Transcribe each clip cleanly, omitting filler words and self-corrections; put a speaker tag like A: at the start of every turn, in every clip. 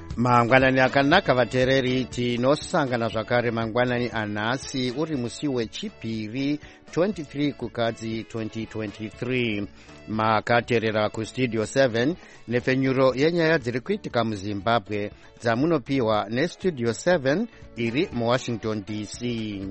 A: Mangwanani akanaka vateereri, tinosangana zvakare mangwanani anhasi uri musi wechipiri 23 kukadzi 2023. Makateerera kustudio 7 nepfenyuro yenyaya dziri kuitika muZimbabwe dzamunopiwa nestudio 7 iri muWashington DC.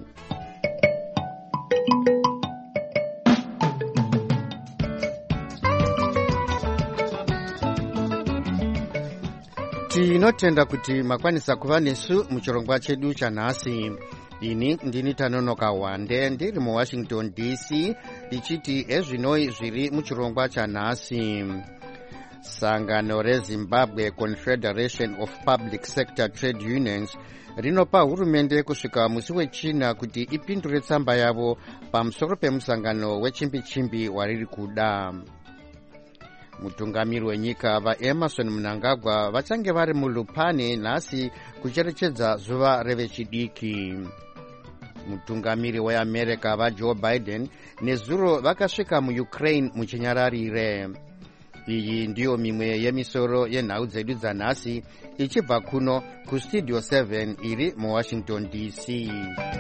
A: Tinotenda kuti makwanisa kuva nesu muchirongwa chedu chanhasi. Ini ndini Tanonoka Wande ndiri muWashington DC ndichiti ezvinoi zviri muchirongwa chanhasi. Sangano reZimbabwe Confederation of Public Sector Trade Unions rinopa hurumende kusvika musi wechina kuti ipindure tsamba yavo pamusoro pemusangano wechimbi-chimbi wariri kuda. Mutungamiri wenyika vaEmerson Mnangagwa vachange vari muLupane nhasi kucherechedza zuva revechidiki. Mutungamiri weAmerica vaJoe Biden nezuro vakasvika muUkraine muchinyararire. Iyi ndiyo mimwe yemisoro yenhau dzedu dzanhasi ichibva kuno kustudio 7 iri muWashington DC.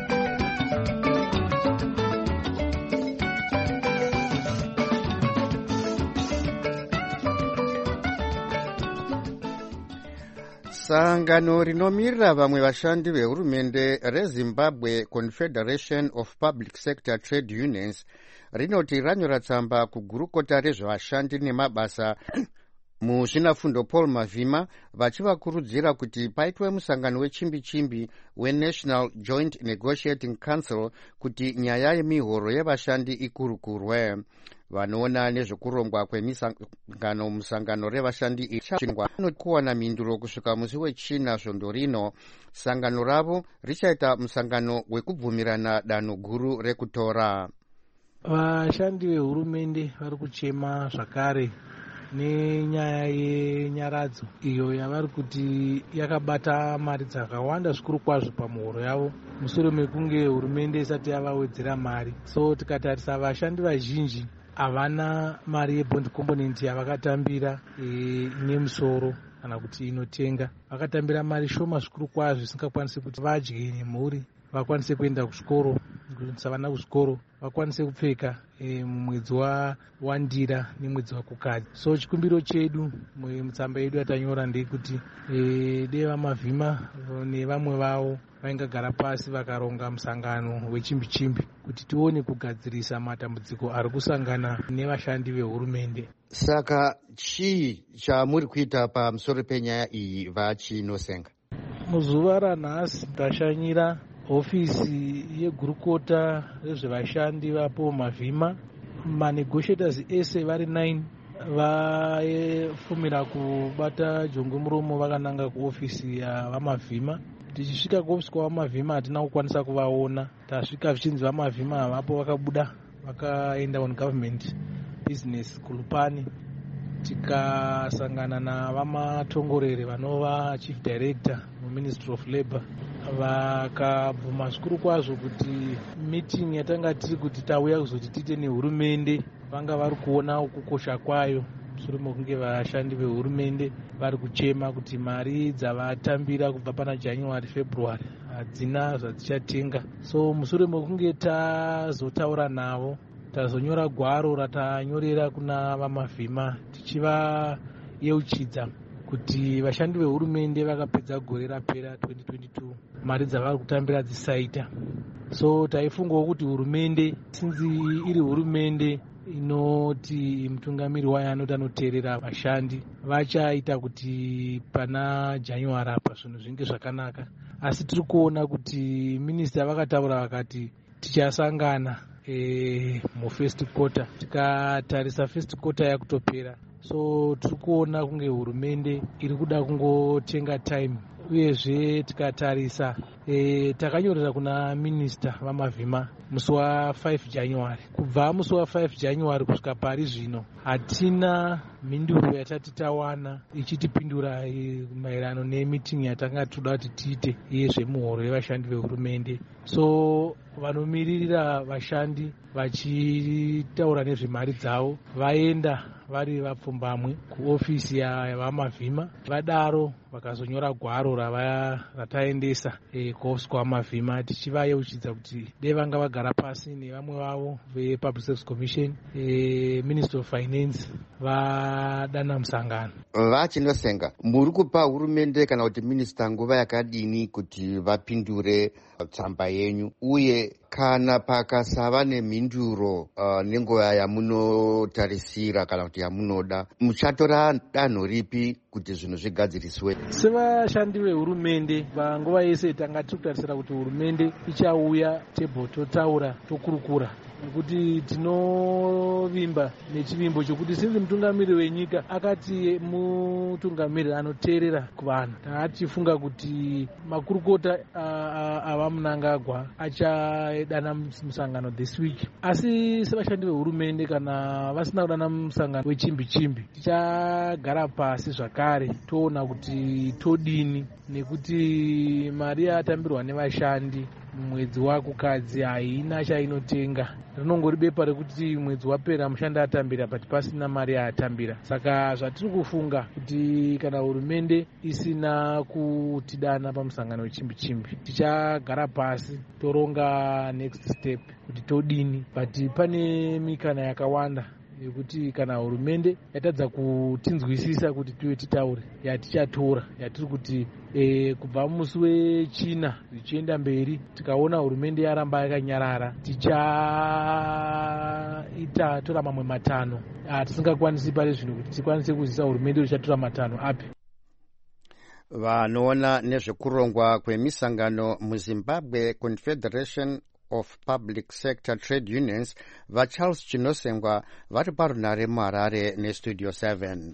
A: Sangano rinomirira vamwe vashandi vehurumende reZimbabwe Confederation of Public Sector Trade Unions rinoti ranyora tsamba kugurukota rezvevashandi nemabasa muzvinafundo Paul Mavhima vachivakurudzira kuti paitwe musangano wechimbi-chimbi weNational Joint Negotiating Council kuti nyaya yemihoro yevashandi ikurukurwe. Vanoona nezvekurongwa kwemisangano musangano revashandi ichachingwa kuwana minduro kusvika musi wechina svondo rino. Sangano ravo richaita musangano wekubvumirana danho guru rekutora.
B: Vashandi vehurumende vari kuchema zvakare nenyaya yenyaradzo iyo yavari kuti yakabata mari dzakawanda zvikuru kwazvo pamuhoro yavo mushure mekunge hurumende isati yavawedzera mari. So tikatarisa vashandi vazhinji havana mari yebond component yavakatambira nemusoro kana kuti inotenga. Vakatambira mari shoma zvikuru kwazvo isingakwanisi kuti vadye nemhuri, vakwanise kuenda kuzvikoro, kuendesa vana kuzvikoro, vakwanise kupfeka mumwedzi waNdira nemwedzi waKukadzi. So chikumbiro chedu mutsamba yedu yatanyora ndeyekuti deva Mavhima nevamwe vavo vaingagara pasi vakaronga musangano wechimbi-chimbi kuti tione kugadzirisa matambudziko ari kusangana nevashandi vehurumende.
A: Saka chii chamuri kuita pamusoro penyaya iyi vachinosenga?
B: Muzuva ranhasi tashanyira hofisi yegurukota rezvevashandi vaPaul Mavhima. Manegotiators ese vari 9 vaifumira kubata jongwe muromo vakananga kuofisi yavaMavhima. Tichisvika kuofisi kwavaMavhima hatina kukwanisa kuvaona. Tasvika zvichinzi vaMavhima havapo, vakabuda vakaenda on government business kuLupane. Tikasangana navamatongorere vanova chief director muMinistry of Labour vakabvuma zvikuru kwazvo kuti meeting yatanga tiri kuti tauya kuzoti tiite nehurumende vanga vari kuona kukosha kwayo mushure mekunge vashandi vehurumende vari kuchema kuti mari dzavatambira kubva pana January February hadzina zvadzichatenga. So mushure mekunge tazotaura navo tazonyora gwaro ratanyorera kuna vaMavhima tichivayeuchidza kuti vashandi vehurumende vakapedza gore rapera 2022 mari dzavari kutambira dzisaita. So taifungawo kuti hurumende sinzi iri hurumende inoti mutungamiri wayo anoti anoteerera vashandi vachaita kuti pana January apa zvinhu zvinge zvakanaka. Asi tiri kuona kuti minista vakataura vakati tichasangana mufirst quarter. Tikatarisa first quarter yakutopera, so tiri kuona kunge hurumende iri kuda kungotenga time. Uyezve tikatarisa takanyorera kuna minista vamavhima musi wa5 January. Kubva musi wa5 January kusvika pari zvino hatina mhinduro yatati tawana ichitipindura maererano nemitingi yatanga toda kuti tiite yezvemuhoro yevashandi vehurumende. So vanomiririra vashandi vachitaura nezvemari dzavo vaenda vari vapfumbamwe kuofisi yavamavhima, vadaro vakazonyora gwaro rataendesa kuofisi kwamavhima tichivayeuchidza kuti dei vanga vagara pasi nevamwe vavo vePublic Service Commission, Ministry of Finance, vadana musangano.
A: Vachinosenga muri kupa hurumende kana kuti minista nguva yakadini kuti vapindure tsamba yenyu, uye kana pakasava nemhinduro nenguva yamunotarisira kana kuti yamunoda, muchatora danho ripi kuti zvinhu zvigadziriswe?
B: Sevashandi vehurumende panguva yese tanga tiri kutarisira kuti hurumende ichauya tebho totaura tokurukura, nekuti tinovimba nechivimbo chokuti sinzi mutungamiriri wenyika akati mutungamiriri anoteerera kuvanhu, tanga tichifunga kuti makurukota avaMunangagwa achadana musangano this week. Asi sevashandi vehurumende kana vasina kudana musangano wechimbi-chimbi, tichagara pasi zvakare toona kuti todini, nekuti mari yatambirwa nevashandi mwedzi wakukadzi haina chainotenga. Rinongori bepa rekuti mwedzi wapera mushandi atambira but pasina mari yaatambira. Saka zvatiri kufunga kuti kana hurumende isina kutidana pamusangano wechimbi-chimbi, tichagara pasi toronga next step kuti todini. But pane mikana yakawanda yekuti kana hurumende yatadza kutinzwisisa kuti tiwe titaure, yatichatora, yatiri kuti kubva musi wechina zvichienda mberi tikaona hurumende yaramba yakanyarara, tichatora mamwe matano tisingakwanisi pari zvino kuti tikwanise kuzisa hurumende tichatora matano api.
A: Vanoona nezvekurongwa kwemisangano muZimbabwe Confederation of Public Sector Trade Unions vaCharles Chinosengwa vari parunare muHarare neStudio 7.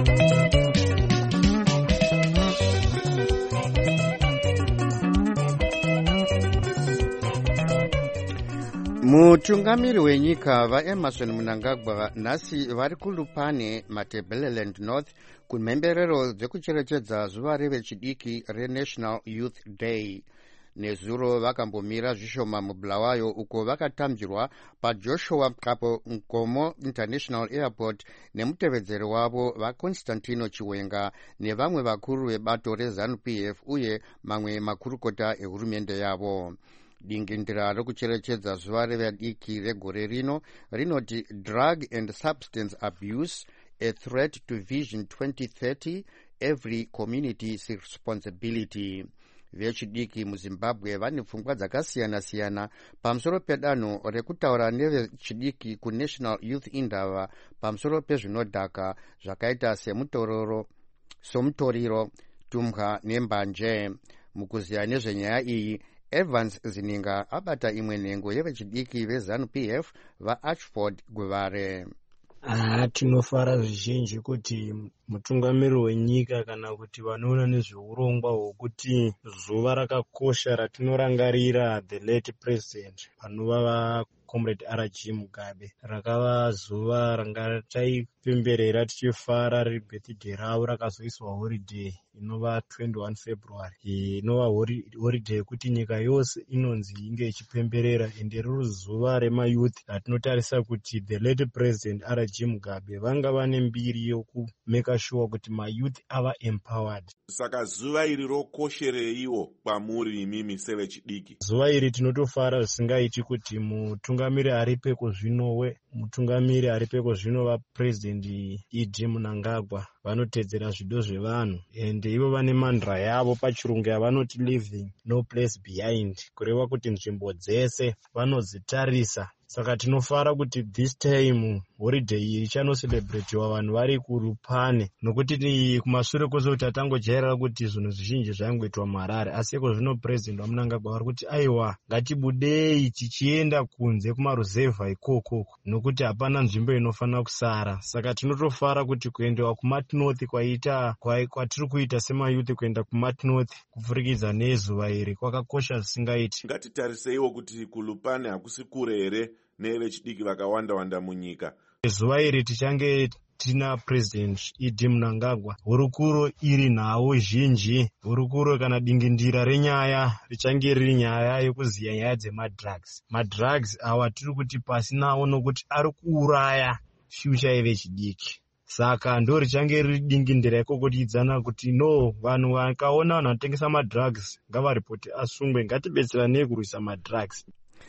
A: Mutungamiri wenyika vaEmmerson Mnangagwa nhasi vari kuLupane, Matabeleland North kumhemberero dzekucherechedza zuva revechidiki reNational Youth Day. Nezuro vakambomira zvishoma muBulawayo uko vakatambyirwa paJoshua Kapo Nkomo International Airport nemutevedzeri wavo vaConstantino Chiwenga nevamwe vakuru vebato reZANU-PF uye mamwe makurukota ehurumende yavo. Dingindira rokucherechedza zuva revechidiki regore rino rinoti Drug and Substance Abuse, a Threat to Vision 2030, Every Community's Responsibility. Vechidiki muZimbabwe vane pfungwa dzakasiyana-siyana pamusoro pedanho rekutaura nevechidiki kuNational Youth Indaba pamusoro pezvinodhaka zvakaita somutoriro, tumbwa nembanje. Mukuziya nezvenyaya iyi, Evans Zininga abata imwe nhengo yevechidiki veZANU-PF vaAchford Guvare.
C: Tinofara zvizhinji kuti mutungamiriri wenyika kana kuti vanoona nezveurongwa hwokuti zuva rakakosha ratinorangarira the late president panova Comrade R.G. Mugabe rakava zuva ranga taipemberera tichifara riri birthday ravo rakazoiswa holiday inova 21 February inova holiday yekuti nyika yose inonzi inge ichipemberera, ende riri zuva remayouth ratinotarisa kuti the late president R.G. Mugabe vanga vane mbiri yokumeka sure kuti mayouth ava empowered.
D: Saka zuva iri rokoshereiwo kwamuri imimi sevechidiki?
C: Zuva iri tinotofara zvisingaiti kuti mutungamiri ari peko zvino vapresident E.D. Mnangagwa vanotedzera zvido zvevanhu, ende ivo vane mandra yavo pachirungu yavanoti leaving no place behind, kureva kuti nzvimbo dzese vanodzitarisa Saka tinofara kuti this time holiday iyi ichanoselebratiwa vanhu vari kurupane, nokuti kumashure kwose kuti tatangojairira kuti zvinhu zvizhinji zvaingoitwa muHarare, asi iko zvino President waMnangagwa vari kuti aiwa ngatibudei tichienda kunze kumaruzevha ikoko, nokuti hapana nzvimbo inofanira kusara. Saka tinotofara kuti kuendewa kuMat North kwatiri kuita semayouth, kuenda kuMat North kupfurikidza nezuva iri kwakakosha zvisingaiti.
D: Ngatitariseiwo kuti kulupane hakusi kure here nevechidiki vakawanda munyika.
C: Zuva iri tichange tina President Idi Mnangagwa, hurukuro iri nhau zhinji, hurukuro kana dingindira renyaya richange riri nyaya yekuziya nyaya dzemadrugs. Madrugs awa tiri kuti pasi nawo nokuti ari kuuraya future yevechidiki. Saka ndo richange riri dingindira ikokutidzana kuti no, vanhu vakaona vanhu vanotengesa madrugs ngavaripoti asungwe, ngatibetseranei kurwisa madrugs.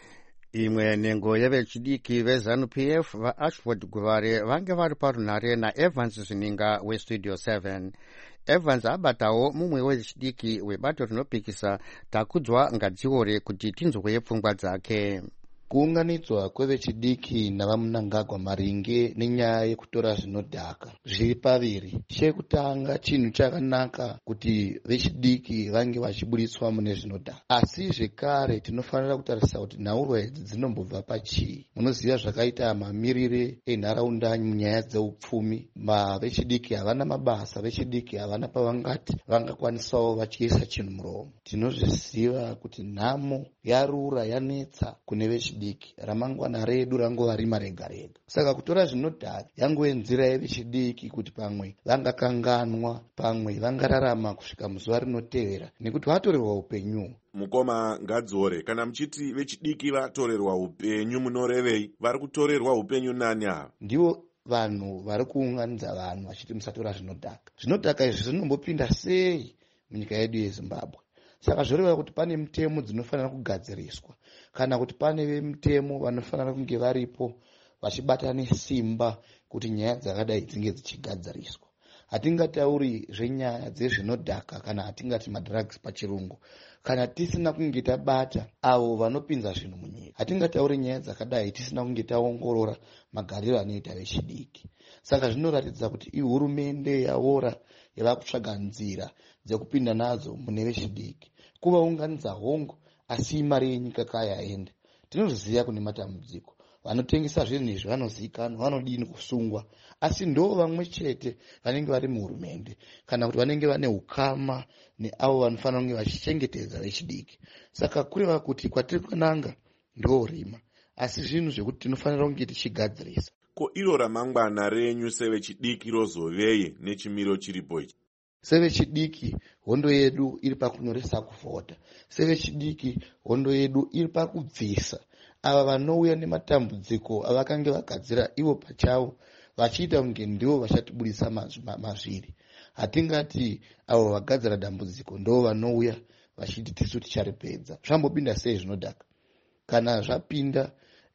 A: Imwe nhengo yevechidiki veZANU-PF vaAshford Guvare vange vari parunhare naEvans Zvininga weStudio 7. Evans abatawo mumwe wechidiki webato rinopikisa Takudzwa Ngadziore kuti tinzwe pfungwa dzake.
E: Kuunganidzwa kwevechidiki navaMnangagwa maringe nenyaya yekutora zvinodhaka zviri paviri. Chekutanga, chinhu chakanaka kuti vechidiki vange vachiburitswa mune zvinodhaka, asi zvekare tinofanira kutarisa kuti nhaurwa idzi dzinombobva pachii. Munoziva zvakaita mamirire enharaunda munyaya dzeupfumi. Vechidiki havana mabasa, vechidiki havana pavangati vangakwanisawo vachiisa chinhu muromo. Tinozviziva kuti nhamo yarura yanetsa kune vechidiki. Ramangwana redu rangova rima rega rega. Saka kutora zvinodhaka yangove nzira yevechidiki kuti pamwe vangakanganwa, pamwe vangararama kusvika muzuva rinotevera nekuti vatorerwa upenyu.
D: Mukoma Ngadziore, kana muchiti vechidiki vatorerwa upenyu munorevei? Vari kutorerwa upenyu nani ava?
E: Ndivo vanhu vari kuunganidza vanhu vachiti musatora zvinodhaka. Zvinodhaka izvi zvinombopinda sei munyika yedu yeZimbabwe? Saka zvoreva kuti pane mitemo dzinofanira kugadziriswa, kana kuti pane vemitemo vanofanira kunge varipo vachibata nesimba kuti nyaya dzakadai dzinge dzichigadziriswa. Hatingatauri zvenyaya dzezvinodhaka kana hatingati madrugs pachirungu kana tisina kunge tabata avo vanopinza zvinhu munyika. Hatingatauri nyaya dzakadai tisina kunge taongorora magariro anoita vechidiki. Saka zvinoratidza kuti ihurumende yaora yava kutsvaga nzira dzekupinda nadzo mune vechidiki, kuvaunganidza hongo, asi mari yenyika kayaenda. Tinozviziva kune matambudziko, vanotengesa zvinhu izvi vanozikanwa, vanodini kusungwa, asi ndo vamwe chete vanenge vari muhurumende kana kuti vanenge vane ukama neavo vanofanira kunge vachichengetedza vechidiki. Saka kureva kuti kwatiri kunanga ndo rima, asi zvinhu zvekuti tinofanira kunge tichigadzirisa.
D: Ko iro ramangwana renyu sevechidiki rozovei nechimiro chiripo ichi?
E: Sevechidiki hondo yedu iri pakunyoresa kuvhota. Sevechidiki hondo yedu iri pakubvisa ava vanouya nematambudziko avakange vagadzira ivo pachavo, vachiita kunge ndivo vachatibudisa mazviri. Hatingati avo vagadzira dambudziko ndo vanouya vachiti tisu ticharipedza. Zvambopinda sei zvinodhaka? Kana zvapinda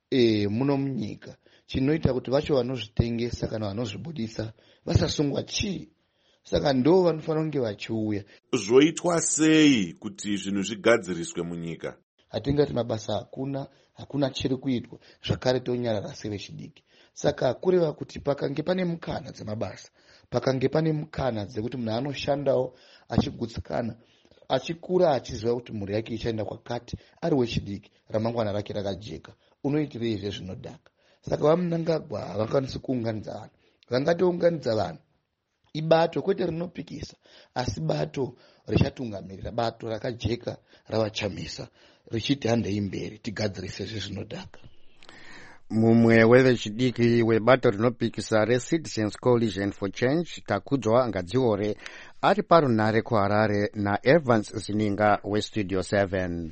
E: muno munyika, chinoita kuti vacho vanozvitengesa kana vanozvibudisa vasasungwa chii? Saka ndo vanofanira kunge vachiuya.
D: Zvoitwa sei kuti zvinhu zvigadziriswe munyika?
E: Hatingati mabasa hakuna chiri kuitwa, zvakare tonyarara sevechidiki. Saka kureva kuti pakange pane mukana dzemabasa, pakange pane mukana dzekuti munhu anoshandawo achigutsikana, achikura achiziva kuti mhuri yake ichaenda kwakati, ari wechidiki, ramangwana rake rakajeka, unoitirei zvezvinodhaka? Saka vaMnangagwa havakwanisi kuunganidza vanhu. Vangatounganidza vanhu ibato kwete rinopikisa, asi bato richatungamirira, bato rakajeka ravachamisa, richiti handei mberi tigadzirise zvezvinodhaka.
A: Mumwe wevechidiki webato rinopikisa reCitizens Coalition for Change, Takudzwa Ngadziore, ari parunhare kuHarare naEvans Zvininga weStudio 7.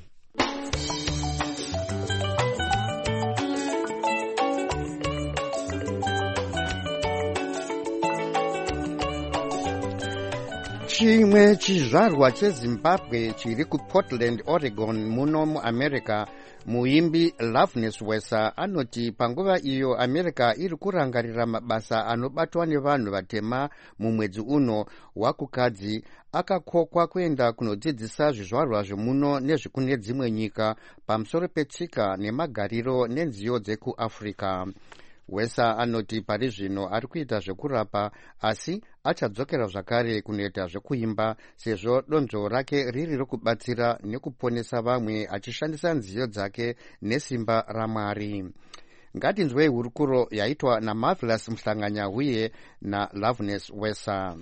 A: Chimwe chizvarwa cheZimbabwe chiri kuPortland, Oregon muno muAmerica muimbi Loveness Wesa anoti panguva iyo America iri kurangarira mabasa anobatwa nevanhu vatema mumwedzi uno wakukadzi, akakokwa kuenda kunodzidzisa zvizvarwa zvemuno nezvekune dzimwe nyika pamusoro petsika nemagariro nenziyo dzekuAfrica. Wesa anoti pari zvino ari kuita zvekurapa asi achadzokera zvakare kunoita zvekuimba sezvo donzvo rake riri rokubatsira nekuponesa vamwe achishandisa nziyo dzake nesimba raMwari. Ngatinzwei hurukuro yaitwa naMarvelous Mhlanganya-Huye naLoveness Wesa.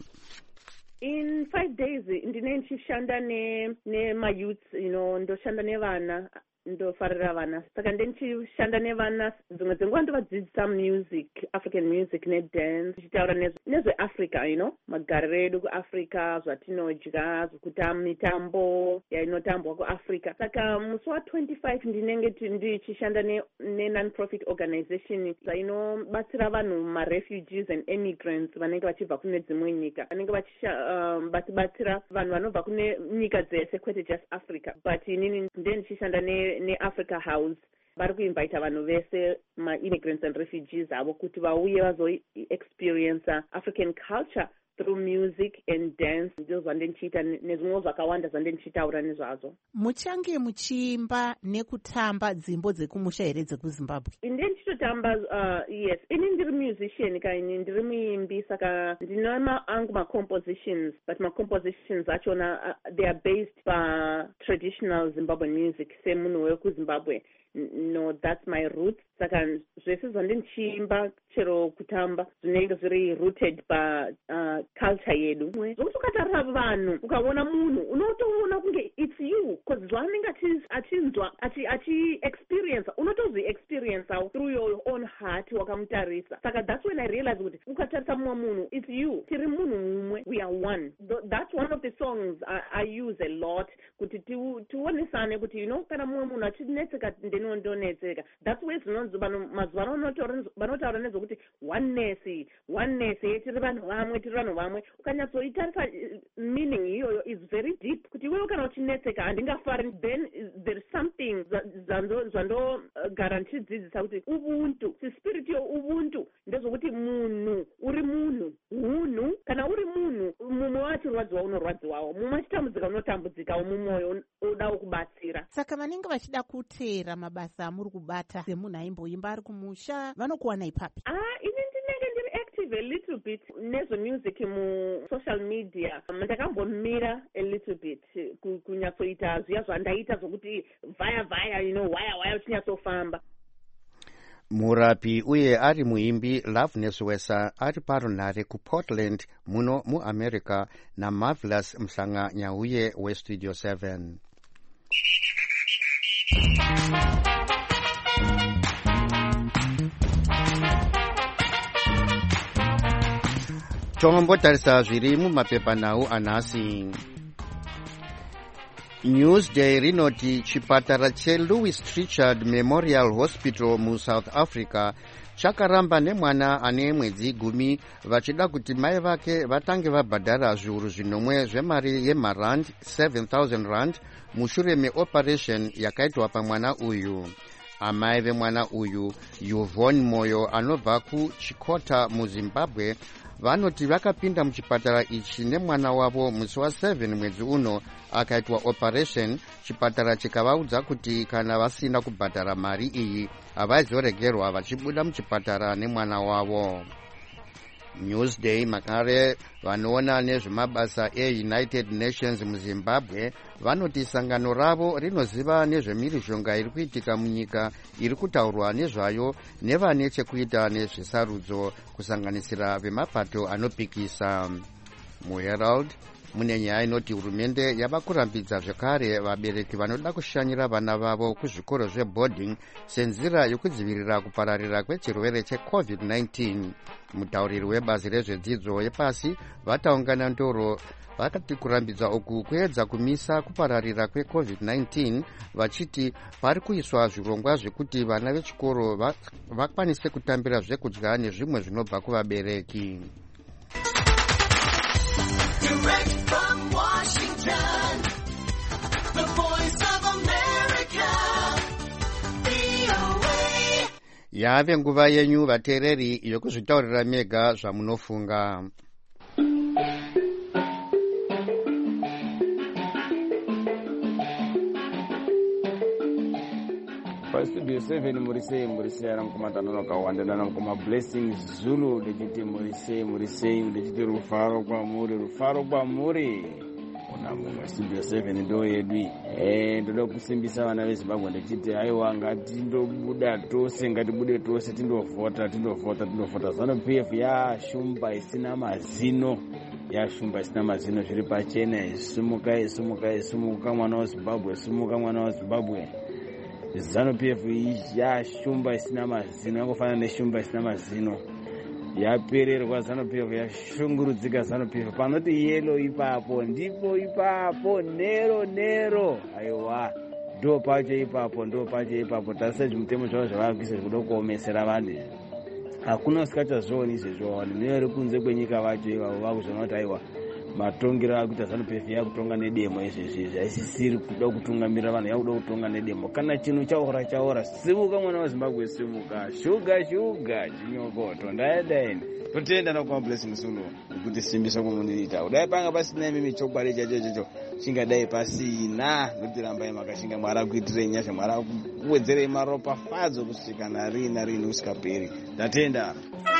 F: In 5 days ndine ndichishanda nemayouth, ndoshanda nevana, ndofarira vana, saka ndichishanda nevana dzimwe dzenguva ndovadzidzisa music, African music nedance, tichitaura nezveAfrica, magariro edu kuAfrica, zvatinodya, mitambo inotambwa kuAfrica. Saka musi wa25 ndinenge ndichishanda ne-non-profit organization inobatsira vanhu ma-refugees and immigrants vanenge vachibva kune dzimwe nyika, vanenge vachibatsira vanhu vanobva kune nyika dzese, kwete just Africa, but inini ndichishanda ne-Africa House. Vari kuinvita vanhu vese ma-immigrants and refugees avo kuti vauye vazo-experience African culture through music and dance. Ndizvo zvandinchiita nezvimwe zvakawanda zvandinchitaura nezvazvo.
G: Muchange muchiimba nekutamba dzimbo dzekumusha here dzekuZimbabwe? Inde
F: ndichitotamba, yes. Ini ndiri musician kaini, ndiri muimbi, saka ndina angu ma-compositions, but ma-compositions achona they are based pa traditional Zimbabwean music, semunhu wekuZimbabwe. No, that's my roots. Saka zvese zvandinchiimba chero kutamba zvinenge zviri rooted pa culture yedu. Zvokuti ukatarira vanhu ukaona munhu unotoona kunge it's you, because zvaanenge achinzwa achi-experience, unotozvi-experience through your own heart wakamutarisa. Saka that's when I realized kuti ukatarisa mumwe munhu, it's you, tiri munhu mumwe, we are one. That's one of the songs I use a lot kuti tionesane kuti kana mumwe munhu achinetseka ndinondonetseka. That's where mazuva vanotaura nezvokuti oneness, tiri vanhu vamwe. Ukanyatsoitarisa meaning iyoyo is very deep, kuti iwewe kana uchinetseka handingafari, then there is something zvandogara ndichidzidzisa kuti ubuntu, spirit yeubuntu ndezvokuti munhu uri munhu, kana uri munhu mumwe wachirwadziwa unorwadziwawo, mumwe achitambudzika unotambudzikawo mumwoyo udawo kubatsira.
G: Saka vanenge vachida kuteera mabasa amuri kubata semunhu aimboimba ari kumusha vanokuwana ipapi?
F: Ini ndinenge ndiri active a little bit nezvemusic musocial media. Ndakambomira a little bit kunyatsoita zviya zvandaita zvokuti vhaya waya uchinyatsofamba.
A: Murapi uye ari muimbi Loveness Wesa ari parunhare kuPortland muno muAmerica naMarvelous Mhlanganya-Huye weStudio 7. Tombotarisa zviri mumapepanhau anhasi. Newsday rinoti chipatara cheLouis Trichardt Memorial Hospital muSouth Africa chakaramba nemwana ane mwedzi 10 vachida kuti mai vake vatange vabhadhara zviuru zvinomwe zvemari yemarand 7,000 rand mushure meoperation yakaitwa pamwana uyu. Amai vemwana uyu, Yvonne Moyo anobva kuChikota muZimbabwe, vanoti vakapinda muchipatara ichi nemwana wavo musi wa7 mwedzi uno akaitwa operation. Chipatara chikavaudza kuti kana vasina kubhadhara mari iyi havaizoregerwa vachibuda muchipatara nemwana wavo. Newsday makare vanoona nezvemabasa eUnited Nations muZimbabwe vanoti sangano ravo rinoziva nezvemhirizhonga iri kuitika munyika iri kutaurwa nezvayo nevane chekuita nezvesarudzo kusanganisira vemapato anopikisa. MuHerald mune nyaya inoti hurumende yava kurambidza zvekare vabereki vanoda kushanyira vana vavo kuzvikoro zveboarding senzira yokudzivirira kupararira kwechirwere cheCovid-19. Mutauriri webazi rezvedzidzo yepasi vataungana ndoro vakati kurambidza uku kuedza kumisa kupararira kweCovid-19 vachiti pari kuiswa zvirongwa zvekuti vana vechikoro vakwanise kutambira zvekudya nezvimwe zvinobva kuvabereki.
H: Direct from Washington, the Voice of America,
A: yave nguva yenyu vateereri yokuzvitaurira mega zvamunofunga.
I: Studio 7 murise aramkumatano kawanda namkuma Blessing Zulu ndechiti murise ndechiti rufaro kwamuri ona mumwe Studio 7 ndo yedu ndoda kusimbisa vana veZimbabwe ndechiti aiwa ngatindobuda tose ngatibude tose tindovhota ZANU-PF yashumba isina mazino zviri pachena. Sumuka mwana weZimbabwe, sumuka mwana weZimbabwe. ZANU-PF yashumba isina mazino, yangofanana neshumba isina mazino. Yapererwa ZANU-PF, yashungurudzika ZANU-PF. Panoti yellow ipapo, ndipo ipapo, nero. Aiwa, ndo pacho ipapo. Tasisa zvimutemo zvavo zvavakuisa zvikuda kuomesera vanhu. Hakuna usikachazvioni izvezvo. Neveri kunze kwenyika vacho ivavo vakuzviona kuti aiwa, matongero akuita ZANU-PF yakutonga nedemo izvezvi haisisiri kuda kutungamira vanhu, yakuda kutonga nedemo. Kana chinhu chaora, simuka mwana weZimbabwe, simuka. Shuga chinyokoto ndaenda totenda nakuma Blessing Zulu kuti simbisa kumunita. Udai panga pasina mimi chokwadi chacho chingadai pasina, kuti rambai makashinga mwara kuitire nyasha, mwara kuwedzere maropa fadzo kusvika narini usikaperi. Ndatenda.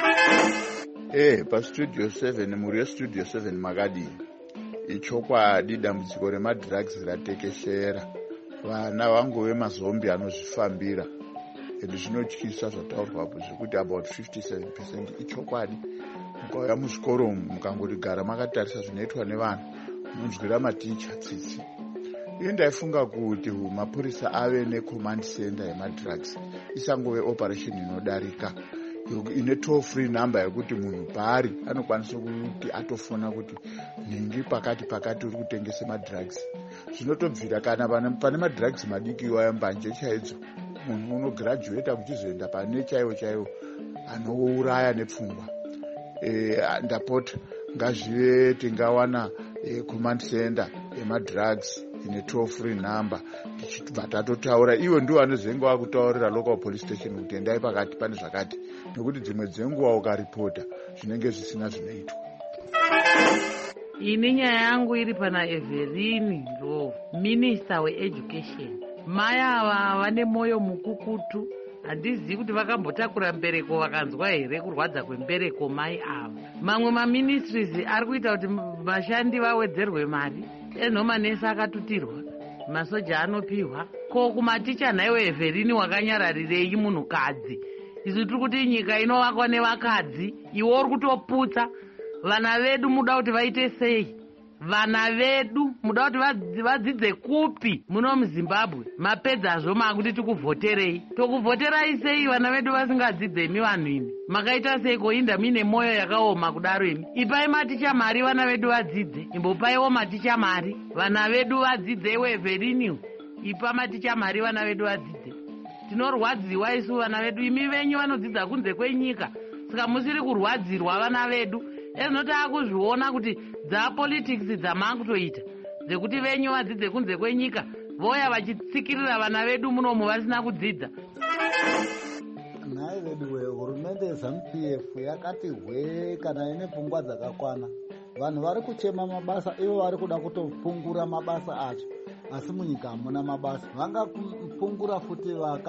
J: PaStudio 7 muri yeStudio 7 makadii ichokwadi dambudziko remadrugs ratekeshera, vana vangove mazombi anozvifambira, ende zvinotyisa zvataurwapo zvekuti about 57% ichokwadi. Mukauya muzvikoro mukangorigara makatarisa zvinoitwa nevanhu munonzwira maticha tsitsi. Iye ndaifunga kuti mapurisa ave necommand center yemadrugs, isangove operation inodarika ine toll free number yekuti munhu paari anokwanisa kuti atofona kuti nhingi pakati uri kutengesa madrugs. Zvinotobvira kana pane madrugs madiki iwaya mbanje chaidzo, munhu unograduata kuchizoenda pane chaiwo anouraya nepfungwa. Ndapota ngazvive tingawana command center yemadrugs ine toll free number, tichibva tatotaura iwo ndiwo anozenga wakutaurira local police station kuti endai pakati pane zvakati, nekuti dzimwe dzenguva ukaripota zvinenge zvisina zvinoitwa.
K: Ini nyaya yangu iri pana Everini Ndlovu, Minister weEducation. Mai ava vane moyo mukukutu. Handizivi kuti vakambotakura mbereko vakanzwa here kurwadza kwembereko mai ava. Mamwe maministries ari kuita kuti vashandi vawedzerwe mari. Manesi akatutirwa, masoja anopiwa. Ko kumaticha nhaiwe Everini wakanyararirei munhukadzi? Isu tiri kuti nyika inovakwa nevakadzi, iwe uri kutoputsa. Vana vedu muda kuti vaite sei? Vana vedu muda kuti vadzidze kupi muno muZimbabwe? Mapedzazvo makuti tikuvhoterei. Tokuvhoterai sei vana vedu vasingadzidze vanhu ini? Makaita seiko inda mine moyo yakaoma kudaro ini? Ipai maticha mari vana vedu vadzidze. Imbopaiwo maticha mari vana vedu vadzidze. Iwe Everini, ipa maticha mari vana vedu vadzidze. Tinorwadziwa isu vana vedu, imi venyu vanodzidza kunze kwenyika, saka musiri kurwadzirwa vana vedu. Ezinoti akuzviona kuti dzapolitics dzamakutoita dzekuti venyu vadzidze kunze kwenyika, voya vachitsikirira vana vedu munomu vasina kudzidza.
L: Nhai vedu hurumende yeZANU-PF yakati hwe kana ine pfungwa dzakakwana. Vanhu vari kuchema mabasa, ivo vari kuda kutopungura mabasa acho, asi munyika hamuna mabasa. Vangapungura futi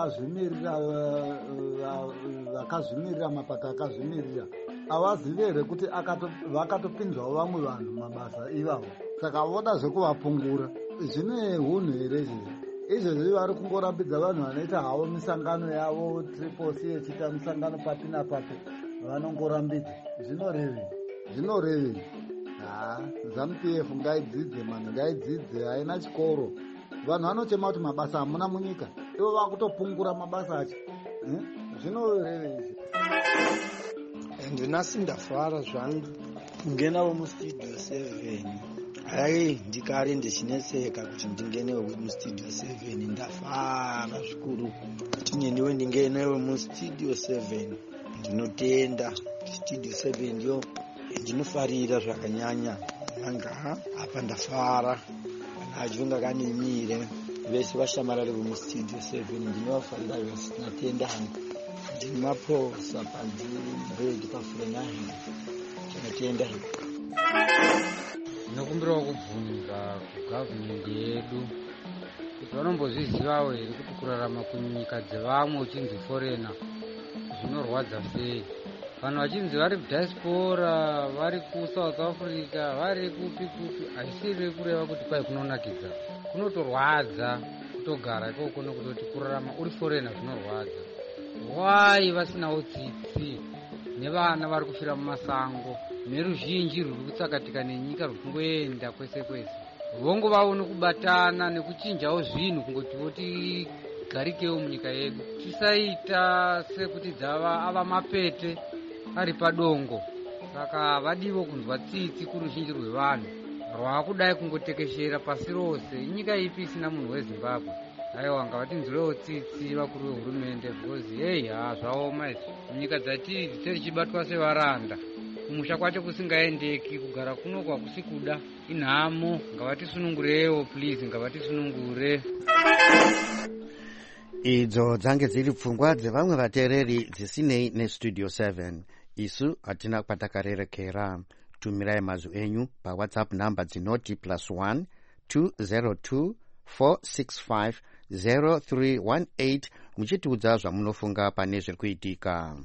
L: vakazvimirira mapato akazvimirira. Havazivi here kuti vakatopinzwawo vamwe vanhu mabasa ivavo, saka voda zvekuvapungura. Zvine hunhu here izvi? Izvezvi vari kungorambidza vanhu vanoita havo misangano yavo, triposi yechita misangano papi napapi, vanongorambidza. Zvinorevei? ZANU-PF ngaidzidze, manhu ngaidzidze, haina chikoro. Vanhu vanochema kuti mabasa hamuna munyika, ivo vakutopungura mabasa acho. Zvinorevei?
C: Ndinasi ndafara zvangu kungenawo muStudio 7. Hai ndikare ndichineseka kuti ndingenewo muStudio 7. Ndafara zvikuru kuti neniwe ndingenewo muStudio 7. Ndinotenda Studio 7 ndiyo ndinofarira zvakanyanya. Anga apa ndafara ajunga kanimire vese vashamarare muStudio 7 ndinofarira zvose. Natenda hangu
M: ndimaposa padzibhedi pafurenahin tinotenda hipo.
N: Ndinokumbirawo kubvunza kugavhmendi yedu kuti vanombozvizivawo here kuti kurarama kunyika dzevamwe uchinzi forena zvinorwadza sei. Vanhu vachinzi vari diaspora, vari kuSouth Africa, vari kupi haisiri kureva kuti kwai kunonakidza, kunotorwadza kutogara ikoko nokutoti kurarama uri forena zvinorwadza. Wai vasinawo tsitsi nevana vari kufira mumasango neruzhinji rwuri kutsakatika nenyika rwukungoenda kwese kwese, vongovawo nekubatana nekuchinjawo zvinhu kungotiwo tigarikewo munyika yedu, tisaita sekuti ava mapete ari padongo. Saka vadiwo kunzwa tsitsi kuruzhinji rwevanhu rwakudai kungotekeshera pasi rose. Inyika ipi isina munhu weZimbabwe? Aiwa, ngavatinzwirewo tsitsi vakuru vehurumende, because zvaoma izvi. Nyika dzatiri dziseri chibatwa sevaranda, kumusha kwacho kusingaendeki, kugara kunoku hakusi kuda, inhamo. Ngavatisunungurewo please, ngavatisunungure.
A: Idzo dzange dziri pfungwa dzevamwe vateereri dzisinei nestudio 7. Isu hatina kwatakarerekera. Tumirai mazwi enyu paWhatsApp namba dzinoti +1 202 465 0318 muchitiudza zvamunofunga pane zviri kuitika.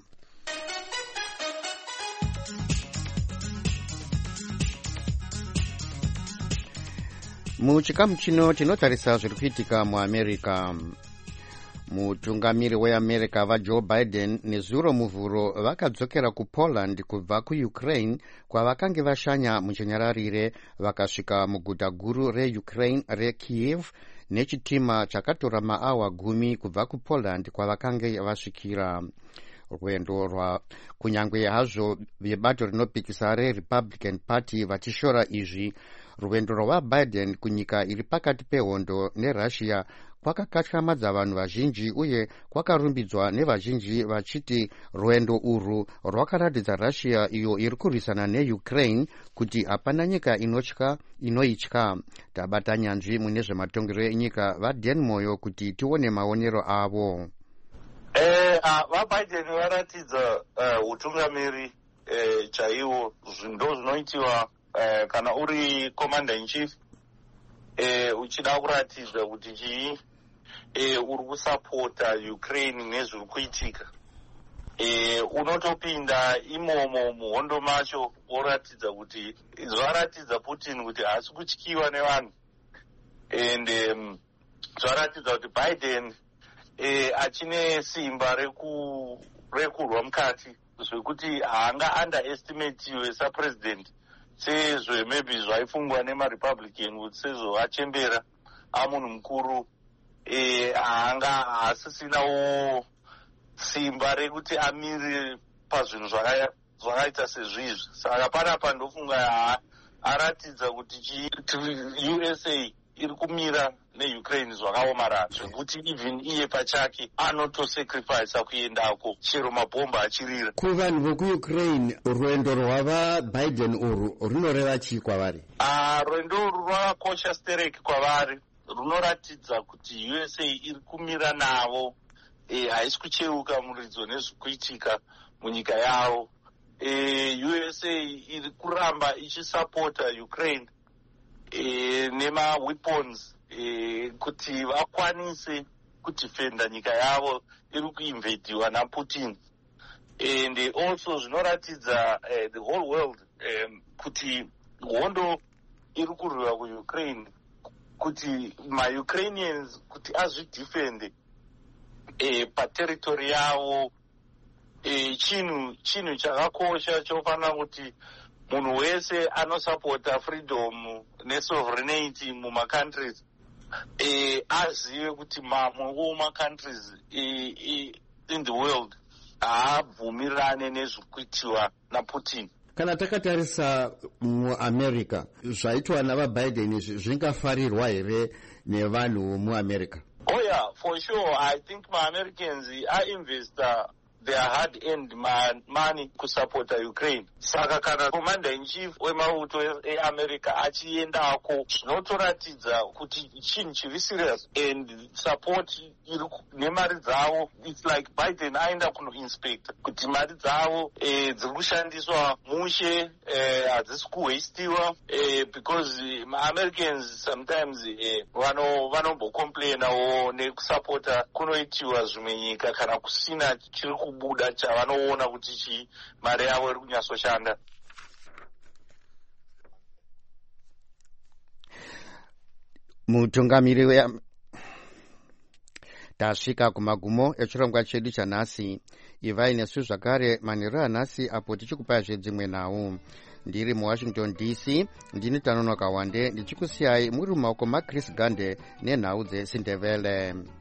A: Muchikamu chino tinotarisa zviri kuitika muAmerica. Mutungamiri weAmerica vaJoe Biden nezuro muvhuro vakadzokera kuPoland kubva kuUkraine kwavakange vashanya muchinyararire, vakasvika muguta guru reUkraine reKiev nechitima chakatora maawa 10 kubva kuPoland kwavakange vasvikira. Rwendo kunyangwe hazvo vebato rinopikisa reRepublican Party vachishora izvi, rwendo rwaBiden kunyika iri pakati pehondo neRussia kwakakatyamadza vanhu vazhinji uye kwakarumbidzwa nevazhinji vachiti rwendo urwu rwakaratidza Russia iyo iri kurwisana neUkraine kuti hapana nyika inoitya. Tabata nyanzvi mune zvematongero enyika vaDan Moyo kuti tione maonero avo.
O: VaBiden varatidza utungamiri chaiwo, ndo zvinoitiwa kana uri commander in chief, uchida kuratidza kuti chii uri kusapota Ukraine nezviri kuitika. Unotopinda imomo muhondo macho woratidza kuti zvaratidza Putin kuti haasi kutyiwa nevanhu, and zvaratidza kuti Biden achine simba rekurwa mukati, zvekuti haanga underestimatiwe sapresident sezvo maybe zvaifungwa nemaRepublican kuti sezvo achembera amunhu mukuru, haanga asisinawo simba rekuti amire pazvinhu zvakaita sezvizvi. Saka panapa ndofunga aratidza kuti USA iri kumira neUkraine zvakaomarara, zvekuti even iye pachake anotosacrifice kuendako chero mabhomba achirira.
A: Kuvanhu vokuUkraine, rwendo rwavaBiden urwu runoreva chii kwavari?
O: Rwendo urwu rwakakosha stereki kwavari, runoratidza kuti USA iri kumira navo, haisi kucheuka muridzo nezvikuitika munyika yavo. USA iri kuramba ichisapota Ukraine nema-weapons kuti vakwanise kudefenda nyika yavo iri kuinvadiwa naPutin. And also zvinoratidza the whole world kuti hondo iri kurwiwa kuUkraine, kuti ma-Ukrainians kuti azvidefende pateritori yavo, chinhu chakakosha chofanira kuti munhu wese anosapota freedom nesovereignty mumacountries azive kuti mamwe womacountries in the world haabvumirane nezvikuitiwa naPutin.
A: Kana takatarisa muAmerica, zvaitwa navaBiden zvingafarirwa here nevanhu muAmerica?
O: Oh yeah, for sure. I think my Americans are investor their hard-earned money kusapota Ukraine. Saka kana commander-in-chief wemauto eAmerica achiendako zvinotoratidza kuti chinhu chiri serious and support nemari dzavo. It's like Biden aenda kunoinspecta kuti mari dzavo dziri kushandiswa mushe, hadzisi kuwastiwa, because Americans sometimes vanombocomplainawo nekusapota kunoitiwa zvimwe nyika kana kusina chiri kubuda chavanoona kuti mari yavo iri kunyatsoshanda.
A: mutungamiri tasvika kumagumo echirongwa chedu chanhasi. ivai nesu zvakare manheru anhasi apo tichikupazve dzimwe nhau. ndiri muwashington DC, ndini Tanonoka Wande ndichikusiyai muri mumaoko maChris Gande nenhau dzeSindebele.